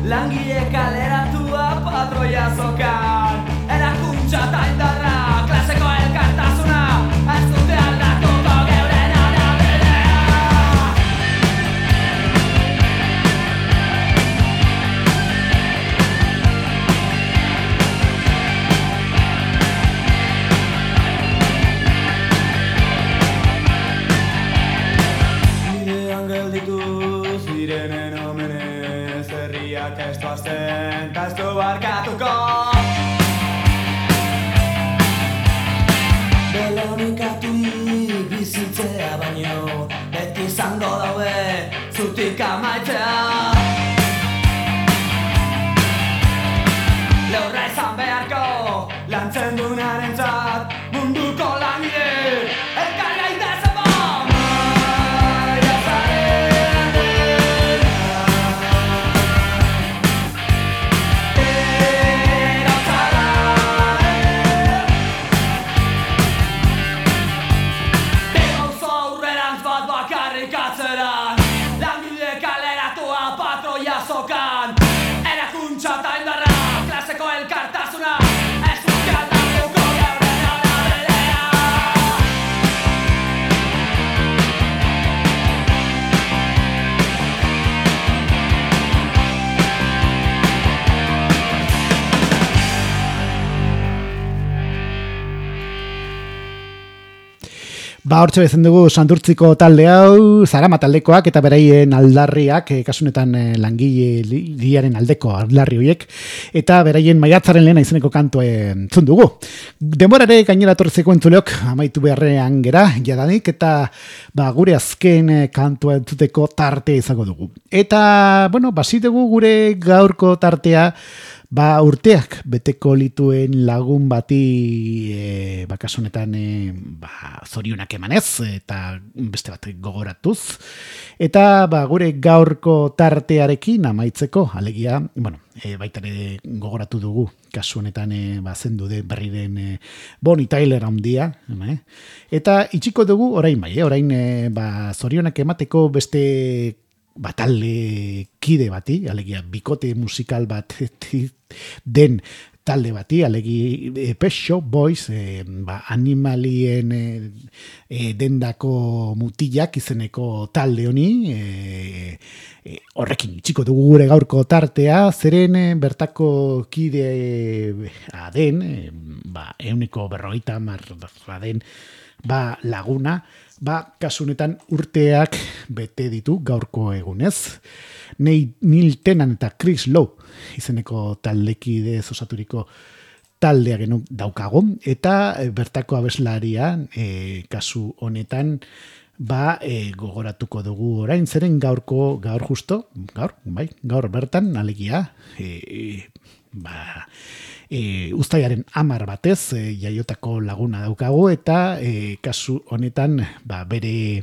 [SPEAKER 5] Langile kaleratua patroia zokan. Erakuntza eta indarra, klaseko elkartasuna, ez dute aldatuko geuren arabidea. Bidean geldituz direnen omenez, herriak ez doazen, ta ez du barkatuko. Belonikatuik bizitzea baino, beti izango daude zutik amaitzea. Leurra izan beharko, lantzen dunarentzat, munduko langile, elkar gaitezen bon! Maia zaren dena, erotzara, Begauzo aurrerantz bat bakarrik atzeran, langile kaleratua patroia zokan, erakuntza eta indarra, klaseko elkartasuna, ez dute aldatuko geuren arabidea.
[SPEAKER 1] Ba, hortxe bezen dugu Santurtziko talde hau, Zarama taldekoak eta beraien aldarriak, eh, kasunetan eh, langile liaren aldeko aldarri horiek, eta beraien maiatzaren lehena izeneko kantua entzun dugu. Denborare gainera tortzeko entzuleok amaitu beharrean gera, jadanik, eta ba, gure azken eh, kantua entzuteko tartea izango dugu. Eta, bueno, basi dugu gure gaurko tartea, ba, urteak beteko lituen lagun bati e, ba, kasu honetan e, ba, zorionak emanez eta beste bat gogoratuz. Eta ba, gure gaurko tartearekin amaitzeko, alegia, bueno, e, baita ere gogoratu dugu, kasu honetan e, ba, zendu de berri den e, Bonnie Tyler handia. E, eta itxiko dugu orain bai, e, orain e, ba, zorionak emateko beste batalde kide bati, alegia bikote musikal bat den talde bati, alegi e, Pet Shop Boys, e, ba, animalien e, e, dendako mutilak izeneko talde honi, e, e, horrekin itxiko dugu gure gaurko tartea, zeren e, bertako kide e, aden, e, ba, euneko berrogeita marra den, ba, laguna, ba, kasunetan urteak bete ditu gaurko egunez. Neil Tennant eta Chris Lowe izeneko taldekide osaturiko taldea genu daukago, eta e, bertako abeslaria e, kasu honetan ba e, gogoratuko dugu orain, zeren gaurko, gaur justo, gaur, bai, gaur bertan, alegia, e, e, ba, e, uztailaren hamar batez e, jaiotako laguna daukago, eta e, kasu honetan ba, bere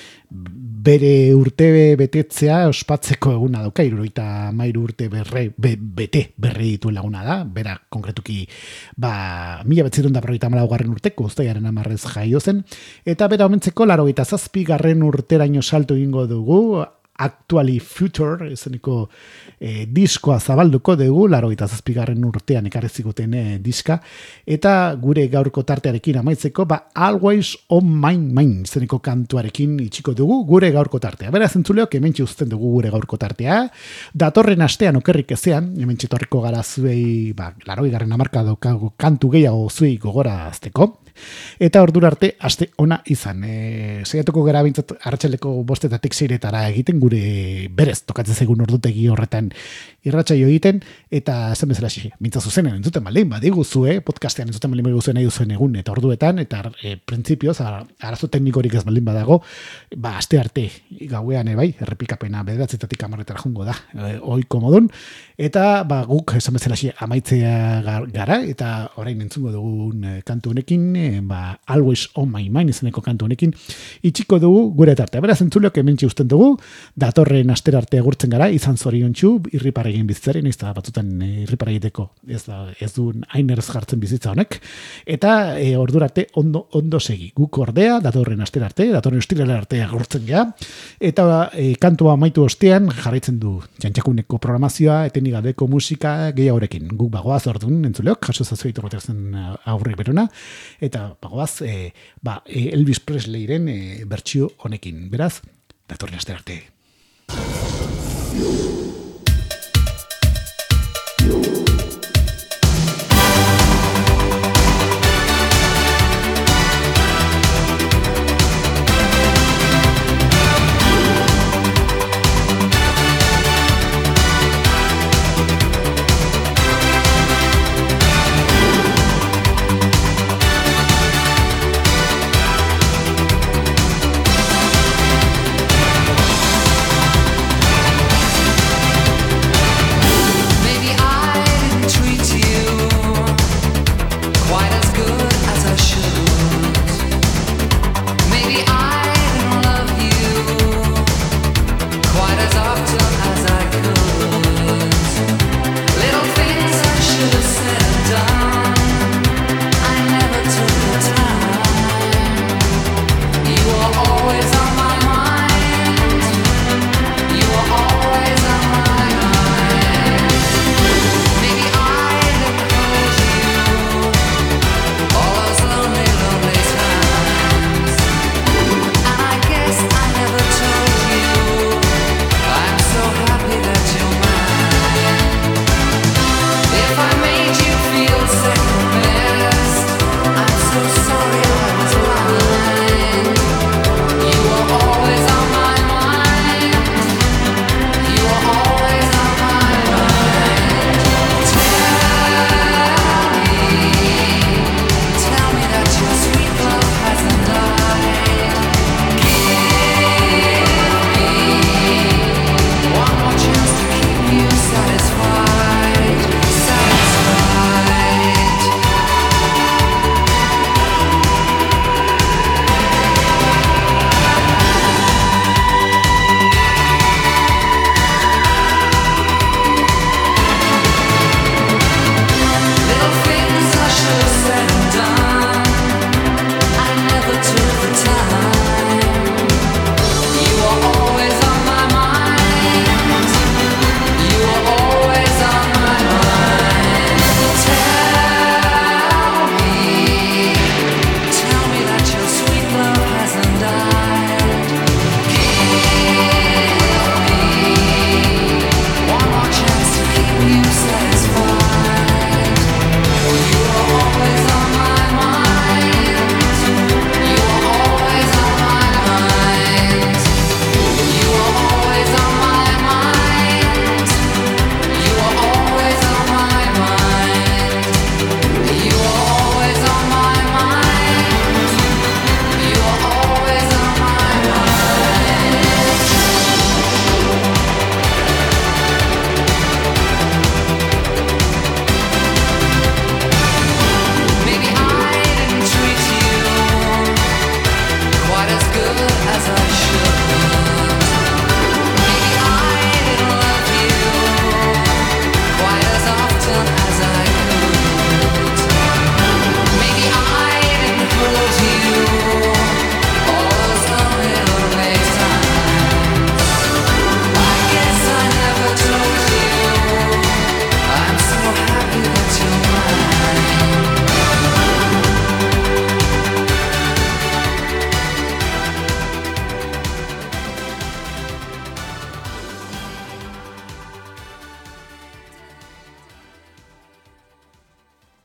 [SPEAKER 1] bere urte betetzea ospatzeko eguna dauka, hirurogeita hamairu urte berre, be, bete berri dituen laguna da, bera konkretuki ba, mila betzirun da berrogeita hamalaugarren urteko uztailaren hamarrez jaio zen, eta bera omentzeko laurogeita zazpigarren urteraino salto egingo dugu, Actually Future, ezeniko eh, diskoa zabalduko dugu, laurogeita zazpigarren urtean ekarri ziguten eh, diska, eta gure gaurko tartearekin amaitzeko, ba, Always on My Mind, ezeniko kantuarekin itxiko dugu gure gaurko tartea. Beraz, entzuleok, hementxe uzten dugu gure gaurko tartea, datorren astean okerrik ezean, hementxe torriko gara zuei, ba, laurogeita hamarka daukago kantu gehiago zuei gogora azteko, eta ordura arte aste ona izan. E, Saiatuko gara bintzat arratsaleko bostetatik seiretara egiten, gure berez tokatzen zaigun ordutegi horretan irratsaio egiten, eta esan bezala xe, bintzat zuzenen entzuten baldin badiguzue, podcastean entzuten baldin badiguzue nahi duzuen egun eta orduetan, eta e, printzipioz, arazo teknikorik ez baldin badago, ba, aste arte gauean ebai, errepikapena bederatzetatik hamarretara jungo da, e, ohiko modun, eta ba, guk esan bezala xe, amaitzea gara, eta orain entzungo dugun e, kantu honekin, e, eh, ba, Always on my mind izeneko kantu honekin, itxiko dugu gure tartea. Beraz, entzuleok hementxe usten dugu, datorren astera arte agurtzen gara, izan zoriontsu, irriparregin bizitzaren, ez da batzutan e, irripar egiteko, ez, da, ez du hain errez jartzen bizitza honek, eta e, ordurarte ondo, ondo segi. Guk ordea, datorren astera arte, datorren ostirala arte agurtzen gara, eta e, kantua amaitu ostean jarraitzen du Jantxakuneko programazioa, etenik gabeko musika gehiagorekin. Guk bagoaz orduan, entzuleok, jaso zazuetu roterzen aurre berona, eta bagoaz e, ba, e, Elvis Presleyren e, bertsio honekin. Beraz, datorren astera arte.